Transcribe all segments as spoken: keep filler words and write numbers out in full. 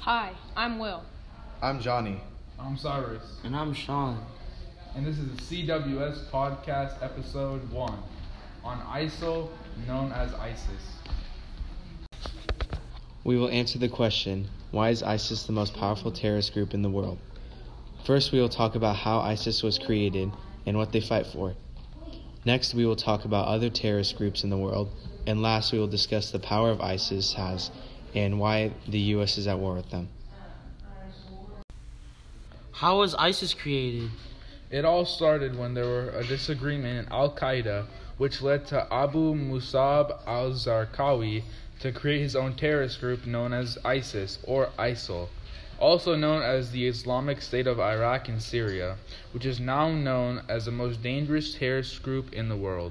Hi, I'm Will. I'm Johnny. I'm Cyrus. And I'm Sean. And this is the C W S Podcast Episode one on ISIL, known as ISIS. We will answer the question, why is ISIS the most powerful terrorist group in the world? First, we will talk about how ISIS was created and what they fight for. Next, we will talk about other terrorist groups in the world. And last, we will discuss the power of ISIS has and why the U S is at war with them. How was ISIS created? It all started when there were a disagreement in Al-Qaeda, which led to Abu Musab al-Zarqawi to create his own terrorist group known as ISIS, or ISIL, also known as the Islamic State of Iraq and Syria, which is now known as the most dangerous terrorist group in the world.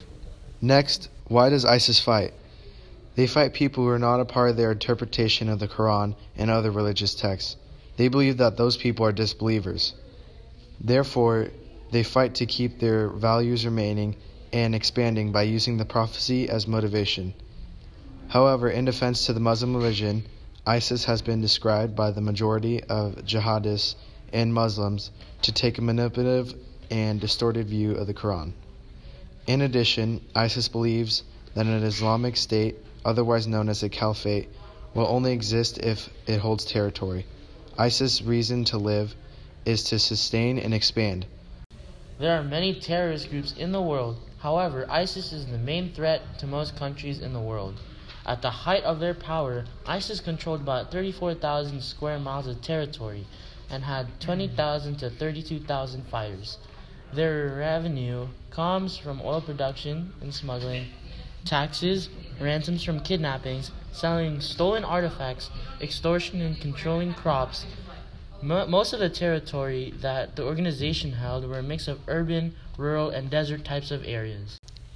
Next, why does ISIS fight? They fight people who are not a part of their interpretation of the Quran and other religious texts. They believe that those people are disbelievers. Therefore, they fight to keep their values remaining and expanding by using the prophecy as motivation. However, in defense to the Muslim religion, ISIS has been described by the majority of jihadists and Muslims to take a manipulative and distorted view of the Quran. In addition, ISIS believes that an Islamic State, otherwise known as a caliphate, will only exist if it holds territory. ISIS' reason to live is to sustain and expand. There are many terrorist groups in the world. However, ISIS is the main threat to most countries in the world. At the height of their power, ISIS controlled about thirty-four thousand square miles of territory and had twenty thousand to thirty-two thousand fighters. Their revenue comes from oil production and smuggling, taxes, ransoms from kidnappings, selling stolen artifacts, extortion, and controlling crops. Mo- most of the territory that the organization held were a mix of urban, rural, and desert types of areas.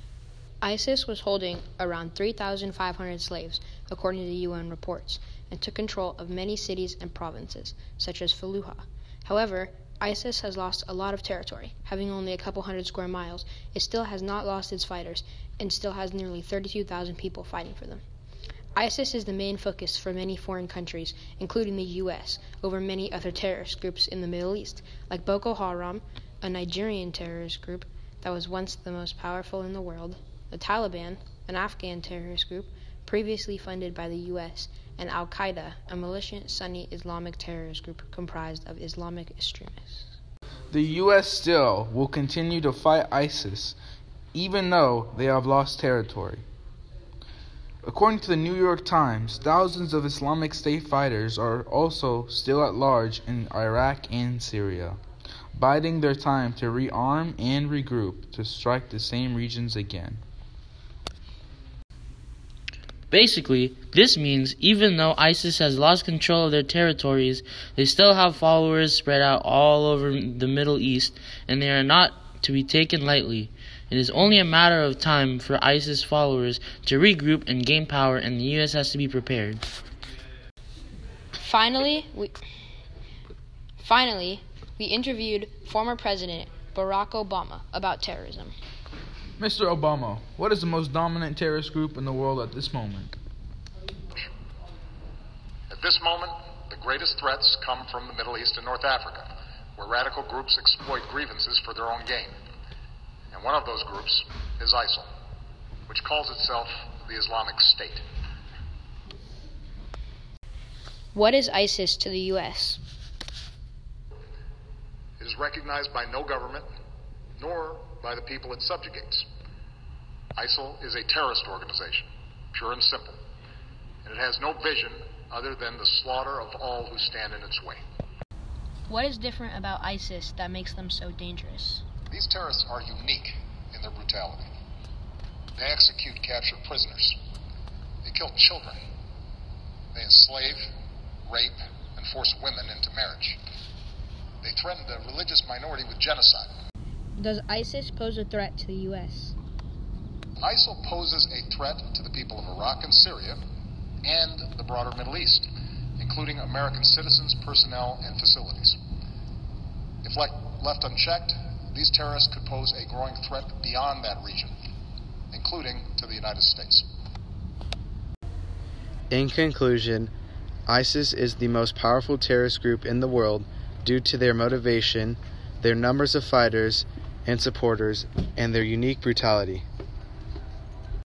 ISIS was holding around three thousand five hundred slaves, according to U N reports, and took control of many cities and provinces, such as Fallujah. However, ISIS has lost a lot of territory. Having only a couple hundred square miles, it still has not lost its fighters and still has nearly thirty-two thousand people fighting for them. ISIS is the main focus for many foreign countries, including the U S, over many other terrorist groups in the Middle East, like Boko Haram, a Nigerian terrorist group that was once the most powerful in the world, the Taliban, an Afghan terrorist group previously funded by the U S, and Al-Qaeda, a militant Sunni Islamic terrorist group comprised of Islamic extremists. The U S still will continue to fight ISIS, even though they have lost territory. According to the New York Times, thousands of Islamic State fighters are also still at large in Iraq and Syria, biding their time to rearm and regroup to strike the same regions again. Basically, this means even though ISIS has lost control of their territories, they still have followers spread out all over the Middle East, and they are not to be taken lightly. It is only a matter of time for ISIS followers to regroup and gain power, and the U S has to be prepared. Finally, we, finally, we interviewed former President Barack Obama about terrorism. Mister Obama, what is the most dominant terrorist group in the world at this moment? At this moment, the greatest threats come from the Middle East and North Africa, where radical groups exploit grievances for their own gain. And one of those groups is ISIL, which calls itself the Islamic State. What is ISIS to the U S? It is recognized by no government, nor by the people it subjugates. ISIL is a terrorist organization, pure and simple, and it has no vision other than the slaughter of all who stand in its way. What is different about ISIS that makes them so dangerous? These terrorists are unique in their brutality. They execute captured prisoners. They kill children. They enslave, rape, and force women into marriage. They threaten the religious minority with genocide. Does ISIS pose a threat to the U S? ISIL poses a threat to the people of Iraq and Syria and the broader Middle East, including American citizens, personnel, and facilities. If le- left unchecked, these terrorists could pose a growing threat beyond that region, including to the United States. In conclusion, ISIS is the most powerful terrorist group in the world due to their motivation, their numbers of fighters and supporters, and their unique brutality.